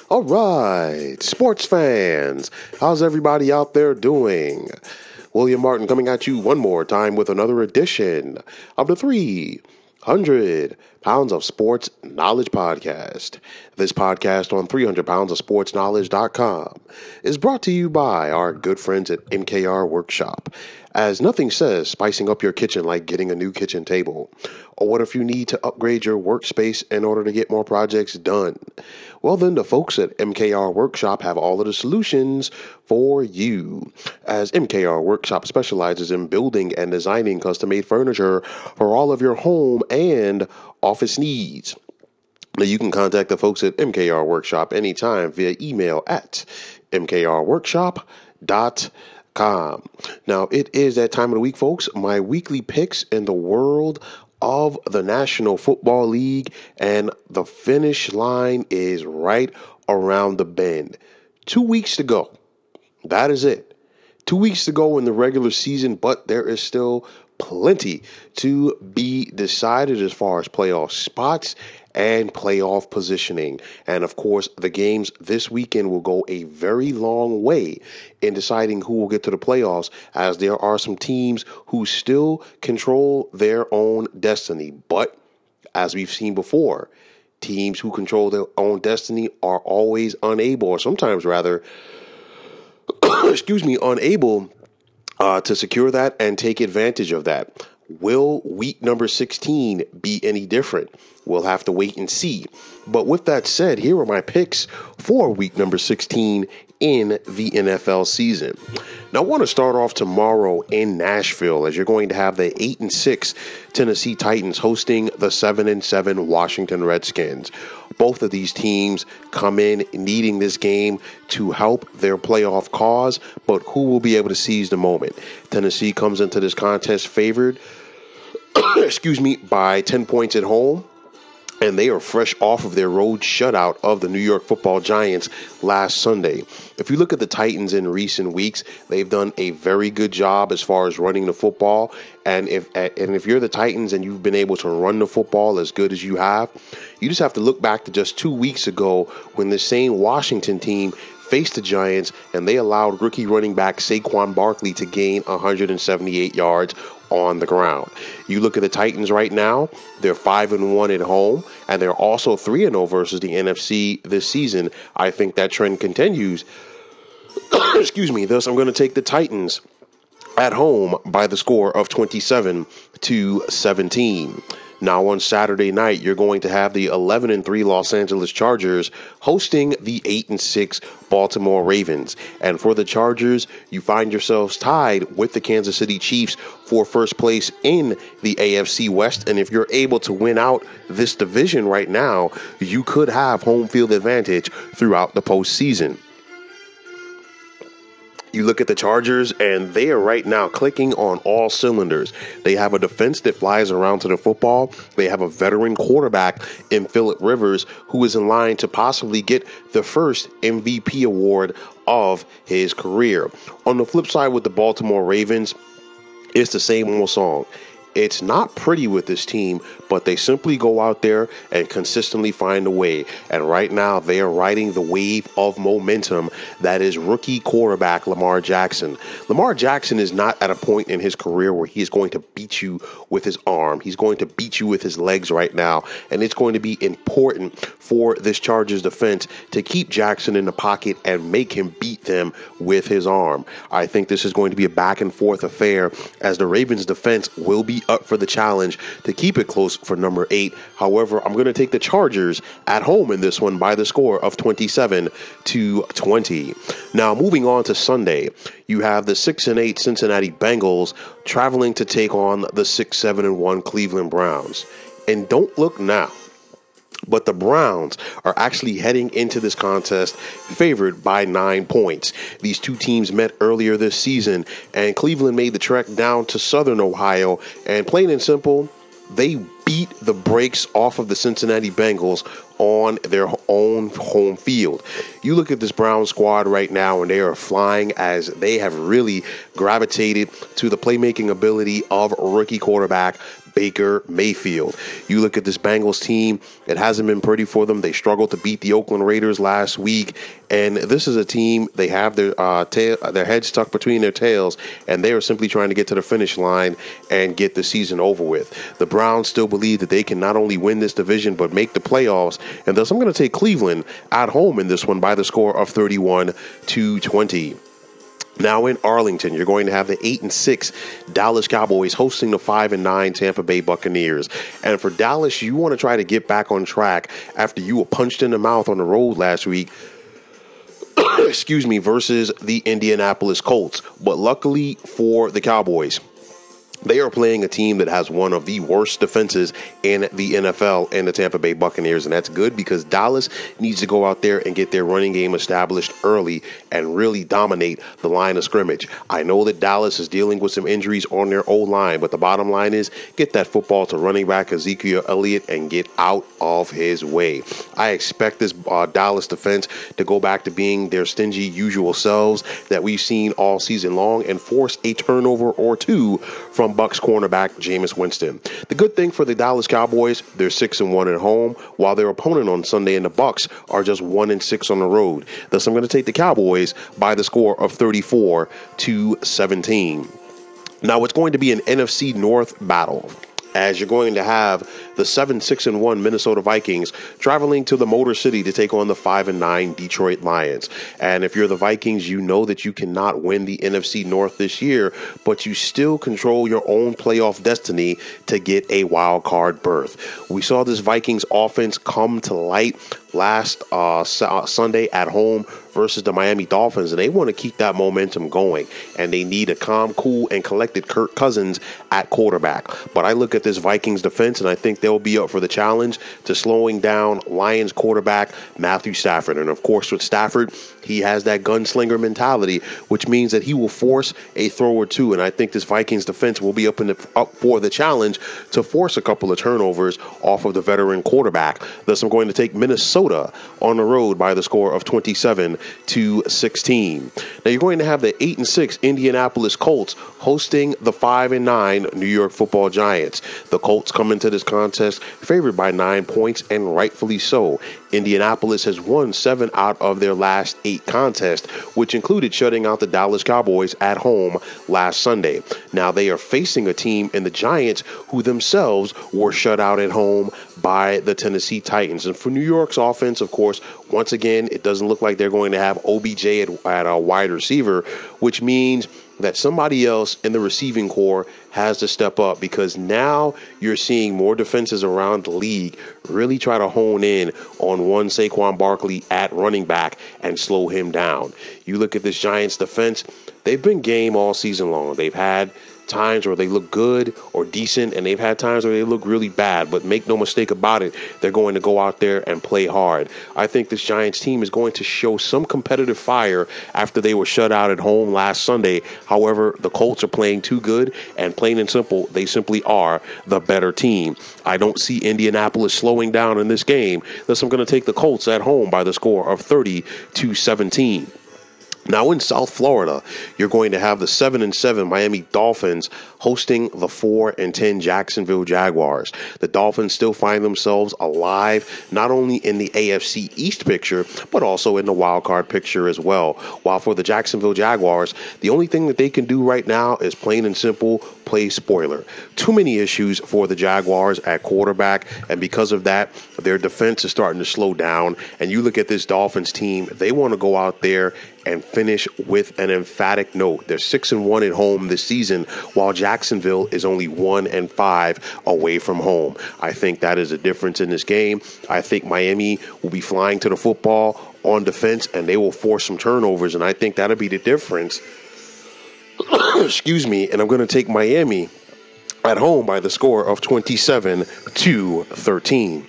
All right, sports fans, how's everybody out there doing? William Martin coming at you one more time with another edition of the 300 Pounds of Sports Knowledge Podcast. This podcast on 300poundsofsportsknowledge.com is brought to you by our good friends at MKR Workshop. As nothing says spicing up your kitchen like getting a new kitchen table. Or what if you need to upgrade your workspace in order to get more projects done? Well, then the folks at MKR Workshop have all of the solutions for you. As MKR Workshop specializes in building and designing custom-made furniture for all of your home and office needs. Now, you can contact the folks at MKR Workshop anytime via email at mkrworkshop.com. Now, it is that time of the week, folks. My weekly picks in the world of the National Football League, and the finish line is right around the bend. 2 weeks to go. That is it. 2 weeks to go in the regular season, but there is still plenty to be decided as far as playoff spots and playoff positioning. And of course, the games this weekend will go a very long way in deciding who will get to the playoffs, as there are some teams who still control their own destiny. But as we've seen before, teams who control their own destiny are always unable, or sometimes rather, unable to secure that and take advantage of that. Will week number 16 be any different? We'll have to wait and see. But with that said, here are my picks for week number 16 in the NFL season. Now, I want to start off tomorrow in Nashville, as you're going to have the 8-6 Tennessee Titans hosting the 7-7 Washington Redskins. Both of these teams come in needing this game to help their playoff cause, but who will be able to seize the moment? Tennessee comes into this contest favored, by 10 points at home, and they are fresh off of their road shutout of the New York Football Giants last Sunday. If you look at the Titans in recent weeks, they've done a very good job as far as running the football. And if you're the Titans and you've been able to run the football as good as you have, you just have to look back to just 2 weeks ago when the same Washington team faced the Giants and they allowed rookie running back Saquon Barkley to gain 178 yards on the ground. You look at the Titans right now, they're 5-1 at home, and they're also 3-0 versus the NFC this season. I think that trend continues. Thus, I'm going to take the Titans at home by the score of 27-17. Now on Saturday night, you're going to have the 11-3 Los Angeles Chargers hosting the 8-6 Baltimore Ravens. And for the Chargers, you find yourselves tied with the Kansas City Chiefs for first place in the AFC West. And if you're able to win out this division right now, you could have home field advantage throughout the postseason. You look at the Chargers, and they are right now clicking on all cylinders. They have a defense that flies around to the football. They have a veteran quarterback in Phillip Rivers, who is in line to possibly get the first MVP award of his career. On the flip side with the Baltimore Ravens, it's the same old song. It's not pretty with this team, but they simply go out there and consistently find a way. And right now, they are riding the wave of momentum that is rookie quarterback Lamar Jackson. Lamar Jackson is not at a point in his career where he is going to beat you with his arm. He's going to beat you with his legs right now. And it's going to be important for this Chargers defense to keep Jackson in the pocket and make him beat them with his arm. I think this is going to be a back and forth affair, as the Ravens defense will be up for the challenge to keep it close for number 8. However, I'm going to take the Chargers at home in this one by the score of 27-20. Now, moving on to Sunday, you have the 6-8 Cincinnati Bengals traveling to take on the 6-7-1 Cleveland Browns. And don't look now, but the Browns are actually heading into this contest favored by 9 points. These two teams met earlier this season, and Cleveland made the trek down to Southern Ohio, and plain and simple, they beat the brakes off of the Cincinnati Bengals on their own home field. You look at this Brown squad right now, and they are flying, as they have really gravitated to the playmaking ability of rookie quarterback Baker Mayfield. You look at this Bengals team, it hasn't been pretty for them. They struggled to beat the Oakland Raiders last week, and this is a team, they have their heads stuck between their tails, and they are simply trying to get to the finish line and get the season over with. The Browns still believe that they can not only win this division, but make the playoffs, and thus I'm going to take Cleveland at home in this one by the score of 31-20. Now in Arlington, you're going to have the 8-6 Dallas Cowboys hosting the 5-9 Tampa Bay Buccaneers. And for Dallas, you want to try to get back on track after you were punched in the mouth on the road last week. Versus the Indianapolis Colts. But luckily for the Cowboys, they are playing a team that has one of the worst defenses in the NFL in the Tampa Bay Buccaneers, and that's good because Dallas needs to go out there and get their running game established early and really dominate the line of scrimmage. I know that Dallas is dealing with some injuries on their O-line, but the bottom line is get that football to running back Ezekiel Elliott and get out of his way. I expect this Dallas defense to go back to being their stingy usual selves that we've seen all season long and force a turnover or two from Bucs cornerback Jameis Winston. The good thing for the Dallas Cowboys, they're 6-1 at home, while their opponent on Sunday in the Bucs are just 1-6 on the road. Thus, I'm going to take the Cowboys by the score of 34-17. Now, it's going to be an NFC North battle, as you're going to have the 7-6-1 Minnesota Vikings traveling to the Motor City to take on the 5-9 Detroit Lions. And if you're the Vikings, you know that you cannot win the NFC North this year, but you still control your own playoff destiny to get a wild card berth. We saw this Vikings offense come to light last Sunday at home versus the Miami Dolphins, and they want to keep that momentum going, and they need a calm, cool, and collected Kirk Cousins at quarterback. But I look at this Vikings defense, and I think they'll be up for the challenge to slowing down Lions quarterback Matthew Stafford. And of course, with Stafford, he has that gunslinger mentality, which means that he will force a throw or two, and I think this Vikings defense will be up for the challenge to force a couple of turnovers off of the veteran quarterback. Thus, I'm going to take Minnesota on the road by the score of 27-16. Now, you're going to have the 8-6 Indianapolis Colts hosting the 5-9 New York Football Giants. The Colts come into this contest favored by 9 points, and rightfully so. Indianapolis has won 7 out of their last 8 contests, which included shutting out the Dallas Cowboys at home last Sunday. Now they are facing a team in the Giants who themselves were shut out at home by the Tennessee Titans. And for New York's offense, of course, once again, it doesn't look like they're going to have OBJ at a wide receiver, which means that somebody else in the receiving corps has to step up, because now you're seeing more defenses around the league really try to hone in on one Saquon Barkley at running back and slow him down. You look at this Giants defense, they've been game all season long. They've had times where they look good or decent, and they've had times where they look really bad, but make no mistake about it, they're going to go out there and play hard. I think this Giants team is going to show some competitive fire after they were shut out at home last Sunday. However, the Colts are playing too good, and plain and simple, they simply are the better team. I don't see Indianapolis slowing down in this game. Thus, I'm going to take the Colts at home by the score of 30-17. Now in South Florida, you're going to have the 7-7 Miami Dolphins hosting the 4-10 Jacksonville Jaguars. The Dolphins still find themselves alive, not only in the AFC East picture, but also in the wild card picture as well. While for the Jacksonville Jaguars, the only thing that they can do right now is plain and simple play spoiler. Too many issues for the Jaguars at quarterback, and because of that, their defense is starting to slow down. And you look at this Dolphins team, they want to go out there and finish with an emphatic note. They're 6-1 at home this season, while Jacksonville is only 1-5 away from home. I think that is a difference in this game. I think Miami will be flying to the football on defense, and they will force some turnovers, and I think that'll be the difference. And I'm going to take Miami at home by the score of 27-13.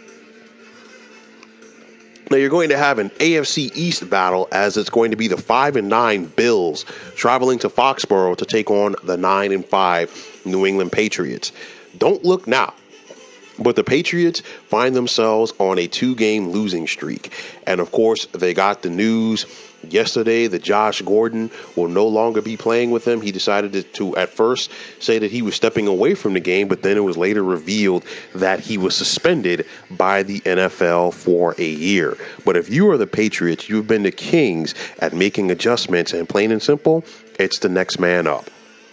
Now you're going to have an AFC East battle, as it's going to be the 5-9 Bills traveling to Foxborough to take on the 9-5 New England Patriots. Don't look now, but the Patriots find themselves on a 2-game losing streak. And of course, they got the news yesterday that Josh Gordon will no longer be playing with them. He decided to at first say that he was stepping away from the game, but then it was later revealed that he was suspended by the NFL for a year. But if you are the Patriots, you've been the kings at making adjustments, and plain and simple, it's the next man up.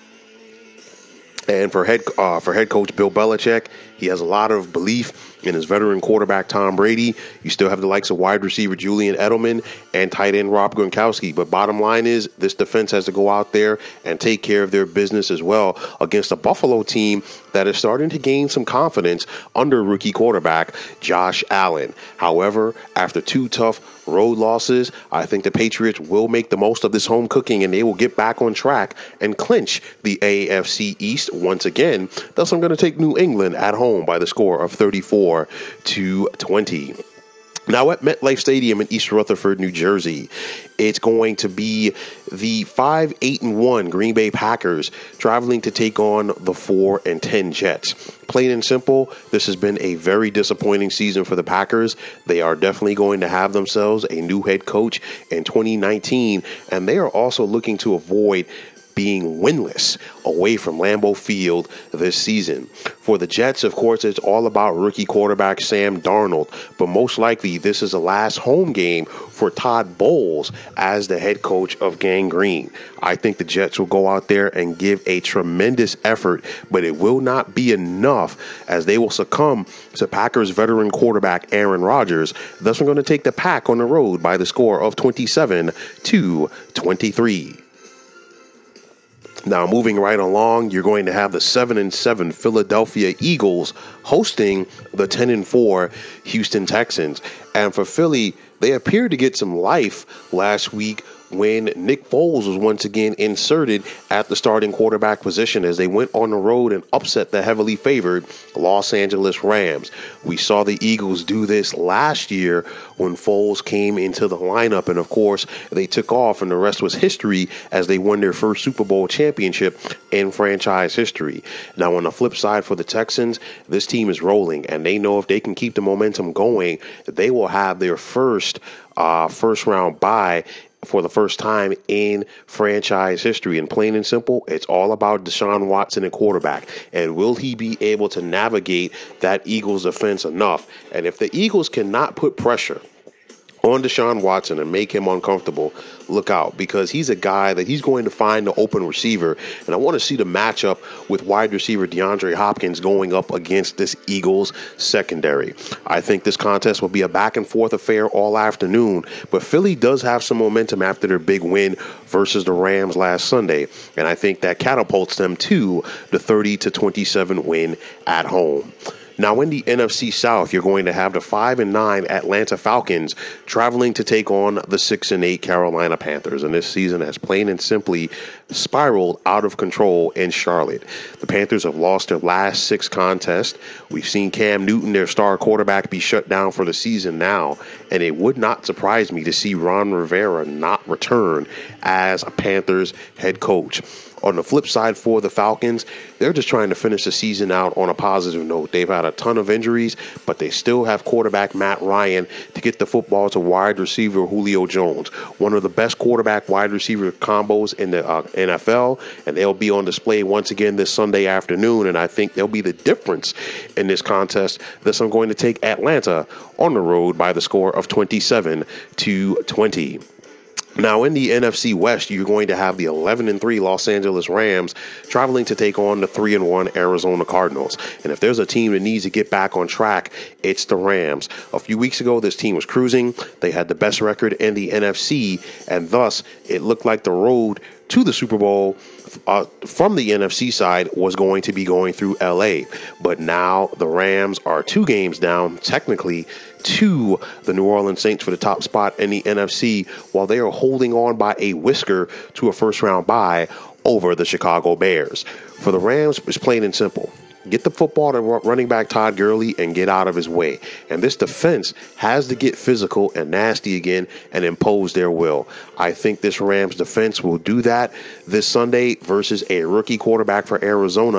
And for head coach Bill Belichick, he has a lot of belief in his veteran quarterback Tom Brady. You still have the likes of wide receiver Julian Edelman and tight end Rob Gronkowski. But bottom line is, this defense has to go out there and take care of their business as well against a Buffalo team that is starting to gain some confidence under rookie quarterback Josh Allen. However, after 2 tough road losses, I think the Patriots will make the most of this home cooking, and they will get back on track and clinch the AFC East once again. Thus, I'm going to take New England at home by the score of 34-20. Now at MetLife Stadium in East Rutherford, New Jersey, it's going to be the 5-8-1 Green Bay Packers traveling to take on the 4-10 Jets. Plain and simple, this has been a very disappointing season for the Packers. They are definitely going to have themselves a new head coach in 2019, and they are also looking to avoid being winless away from Lambeau Field this season. For the Jets, of course, it's all about rookie quarterback Sam Darnold, but most likely this is the last home game for Todd Bowles as the head coach of Gang Green. I think the Jets will go out there and give a tremendous effort, but it will not be enough as they will succumb to Packers veteran quarterback Aaron Rodgers. Thus, we're going to take the Pack on the road by the score of 27-23. Now, moving right along, you're going to have the 7-7 Philadelphia Eagles hosting the 10-4 Houston Texans. And for Philly, they appeared to get some life last week when Nick Foles was once again inserted at the starting quarterback position as they went on the road and upset the heavily favored Los Angeles Rams. We saw the Eagles do this last year when Foles came into the lineup, and of course, they took off, and the rest was history as they won their first Super Bowl championship in franchise history. Now, on the flip side for the Texans, this team is rolling, and they know if they can keep the momentum going, they will have their first round bye for the first time in franchise history. And plain and simple, it's all about Deshaun Watson at quarterback. And will he be able to navigate that Eagles defense enough? And if the Eagles cannot put pressure on Deshaun Watson and make him uncomfortable, look out, because he's a guy that he's going to find the open receiver. And I want to see the matchup with wide receiver DeAndre Hopkins going up against this Eagles secondary. I think this contest will be a back and forth affair all afternoon, but Philly does have some momentum after their big win versus the Rams last Sunday. And I think that catapults them to the 30-27 win at home. Now, in the NFC South, you're going to have the 5-9 Atlanta Falcons traveling to take on the 6-8 Carolina Panthers. And this season has plain and simply spiraled out of control in Charlotte. The Panthers have lost their last 6 contests. We've seen Cam Newton, their star quarterback, be shut down for the season now. And it would not surprise me to see Ron Rivera not return as a Panthers head coach. On the flip side for the Falcons, they're just trying to finish the season out on a positive note. They've had a ton of injuries, but they still have quarterback Matt Ryan to get the football to wide receiver Julio Jones, one of the best quarterback wide receiver combos in the NFL, and they'll be on display once again this Sunday afternoon, and I think they'll be the difference in this contest. Thus, I'm going to take Atlanta on the road by the score of 27-20. Now, in the NFC West, you're going to have the 11-3 Los Angeles Rams traveling to take on the 3-1 Arizona Cardinals. And if there's a team that needs to get back on track, it's the Rams. A few weeks ago, this team was cruising. They had the best record in the NFC, and thus it looked like the road to the Super Bowl from the NFC side was going to be going through LA. But now the Rams are 2 games down, technically, to the New Orleans Saints for the top spot in the NFC, while they are holding on by a whisker to a first-round bye over the Chicago Bears. For the Rams, it's plain and simple. Get the football to running back Todd Gurley and get out of his way. And this defense has to get physical and nasty again and impose their will. I think this Rams defense will do that this Sunday versus a rookie quarterback for Arizona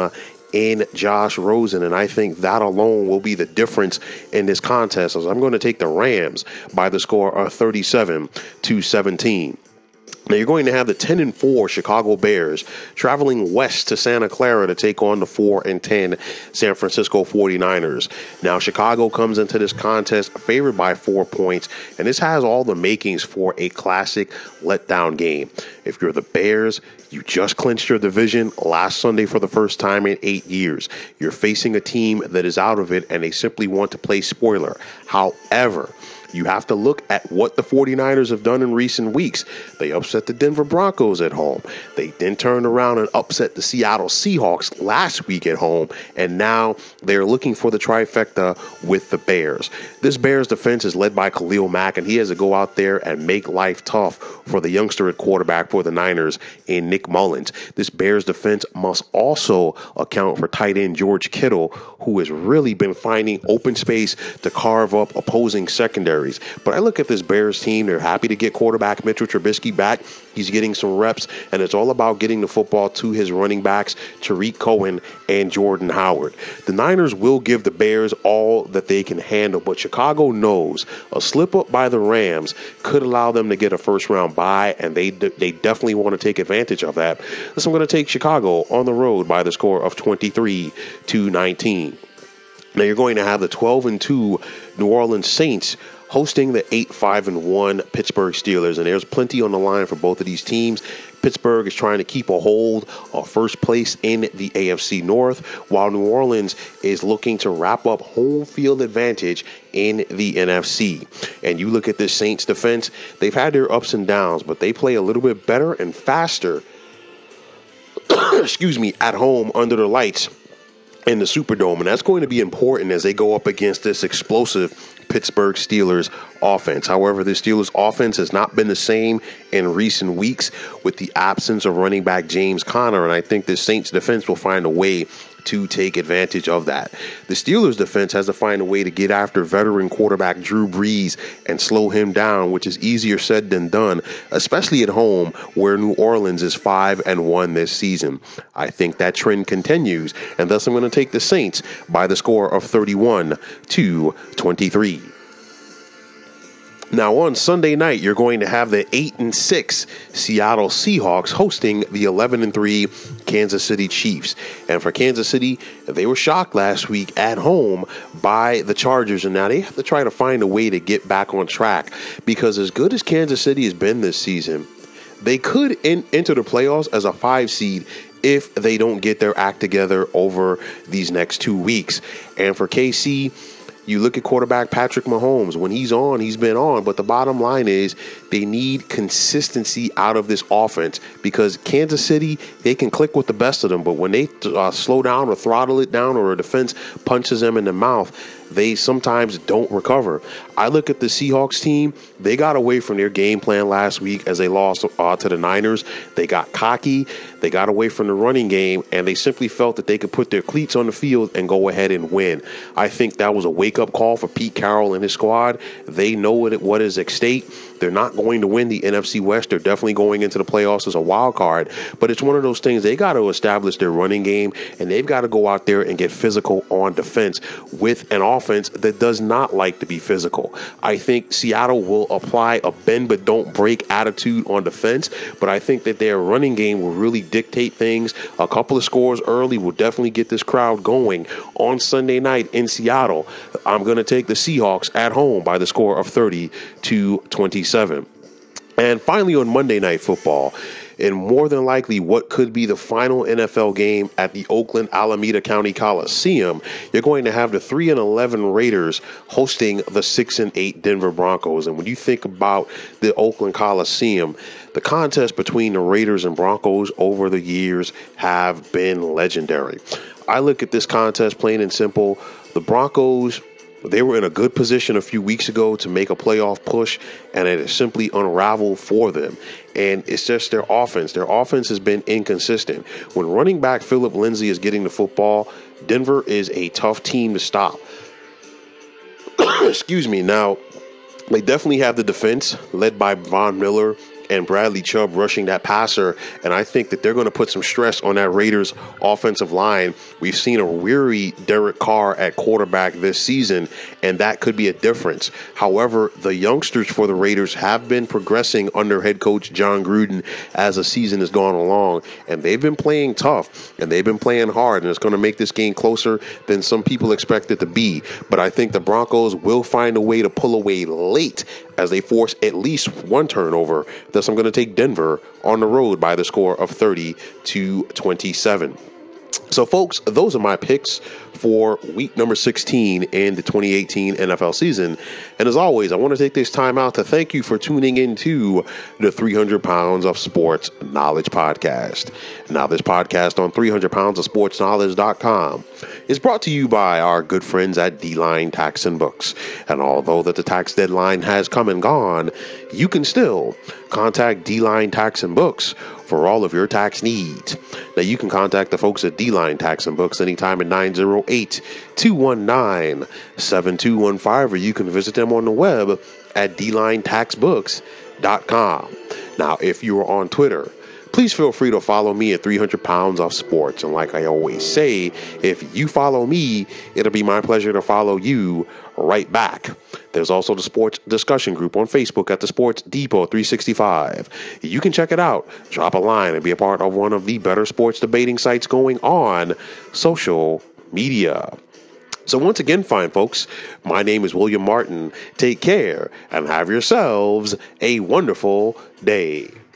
in Josh Rosen. And I think that alone will be the difference in this contest, as I'm going to take the Rams by the score of 37-17. Now you're going to have the 10-4 Chicago Bears traveling west to Santa Clara to take on the 4-10 San Francisco 49ers. Now Chicago comes into this contest favored by 4 points, and this has all the makings for a classic letdown game. If you're the Bears, you just clinched your division last Sunday for the first time in 8 years. You're facing a team that is out of it, and they simply want to play spoiler. However, you have to look at what the 49ers have done in recent weeks. They upset the Denver Broncos at home. They then turned around and upset the Seattle Seahawks last week at home. And now they're looking for the trifecta with the Bears. This Bears defense is led by Khalil Mack, and he has to go out there and make life tough for the youngster at quarterback for the Niners in Nick Mullins. This Bears defense must also account for tight end George Kittle, who has really been finding open space to carve up opposing secondaries. But I look at this Bears team. They're happy to get quarterback Mitchell Trubisky back. He's getting some reps, and it's all about getting the football to his running backs, Tariq Cohen and Jordan Howard. The Niners will give the Bears all that they can handle, but Chicago knows a slip-up by the Rams could allow them to get a first-round bye, and they definitely want to take advantage of that. So I'm going to take Chicago on the road by the score of 23-19. Now you're going to have the 12-2 New Orleans Saints hosting the 8-5-1 Pittsburgh Steelers, and there's plenty on the line for both of these teams. Pittsburgh is trying to keep a hold of first place in the AFC North, while New Orleans is looking to wrap up home field advantage in the NFC. And you look at this Saints defense, they've had their ups and downs, but they play a little bit better and faster at home under the lights in the Superdome, and that's going to be important as they go up against this explosive Pittsburgh Steelers offense. However, the Steelers offense has not been the same in recent weeks with the absence of running back James Conner, and I think the Saints defense will find a way to take advantage of that. The Steelers defense has to find a way to get after veteran quarterback Drew Brees and slow him down, which is easier said than done, especially at home where New Orleans is 5-1 this season. I think that trend continues, and thus I'm going to take the Saints by the score of 31-23. Now, on Sunday night, you're going to have the 8-6 Seattle Seahawks hosting the 11-3 Kansas City Chiefs. And for Kansas City, they were shocked last week at home by the Chargers, and now they have to try to find a way to get back on track, because as good as Kansas City has been this season, they could enter the playoffs as a 5 seed if they don't get their act together over these next 2 weeks. And for KC, you look at quarterback Patrick Mahomes. When he's on, he's been on. But the bottom line is they need consistency out of this offense, because Kansas City, they can click with the best of them. But when they slow down or throttle it down, or a defense punches them in the mouth, they sometimes don't recover. I look at the Seahawks team. They got away from their game plan last week as they lost to the Niners. They got cocky. They got away from the running game, and they simply felt that they could put their cleats on the field and go ahead and win. I think that was a wake-up call for Pete Carroll and his squad. They know what is at stake. They're not going to win the NFC West. They're definitely going into the playoffs as a wild card. But it's one of those things, they got to establish their running game, and they've got to go out there and get physical on defense with an offense that does not like to be physical. I think Seattle will apply a bend but don't break attitude on defense, but I think that their running game will really dictate things. A couple of scores early will definitely get this crowd going on Sunday night in Seattle. I'm going to take the Seahawks at home by the score of 30-27. And finally, on Monday Night Football, and more than likely what could be the final NFL game at the Oakland Alameda County Coliseum, you're going to have the 3-11 Raiders hosting the 6-8 Denver Broncos. And when you think about the Oakland Coliseum, the contest between the Raiders and Broncos over the years have been legendary. I look at this contest plain and simple. The Broncos, they were in a good position a few weeks ago to make a playoff push, and it has simply unraveled for them. And it's just their offense. Their offense has been inconsistent. When running back Philip Lindsay is getting the football, Denver is a tough team to stop. Excuse me. Now, they definitely have the defense led by Von Miller and Bradley Chubb rushing that passer. And I think that they're going to put some stress on that Raiders offensive line. We've seen a weary Derek Carr at quarterback this season, and that could be a difference. However, the youngsters for the Raiders have been progressing under head coach John Gruden as the season has gone along, and they've been playing tough and they've been playing hard, and it's going to make this game closer than some people expect it to be. But I think the Broncos will find a way to pull away late as they force at least one turnover. Thus, I'm going to take Denver on the road by the score of 30-27. So, folks, those are my picks for week number 16 in the 2018 NFL season. And as always, I want to take this time out to thank you for tuning into the 300 Pounds of Sports Knowledge podcast. Now, this podcast on 300poundsofsportsknowledge.com is brought to you by our good friends at D-Line Tax and Books. And although that the tax deadline has come and gone, you can still contact D-Line Tax and Books for all of your tax needs. Now, you can contact the folks at D-Line Tax and Books anytime at 908-219-7215, or you can visit them on the web at dlinetaxbooks.com. Now, if you are on Twitter, please feel free to follow me at 300 Pounds of Sports. And like I always say, if you follow me, it'll be my pleasure to follow you right back. There's also the sports discussion group on Facebook at the Sports Depot 365. You can check it out, drop a line, and be a part of one of the better sports debating sites going on social media. So once again, fine folks, my name is William Martin. Take care and have yourselves a wonderful day.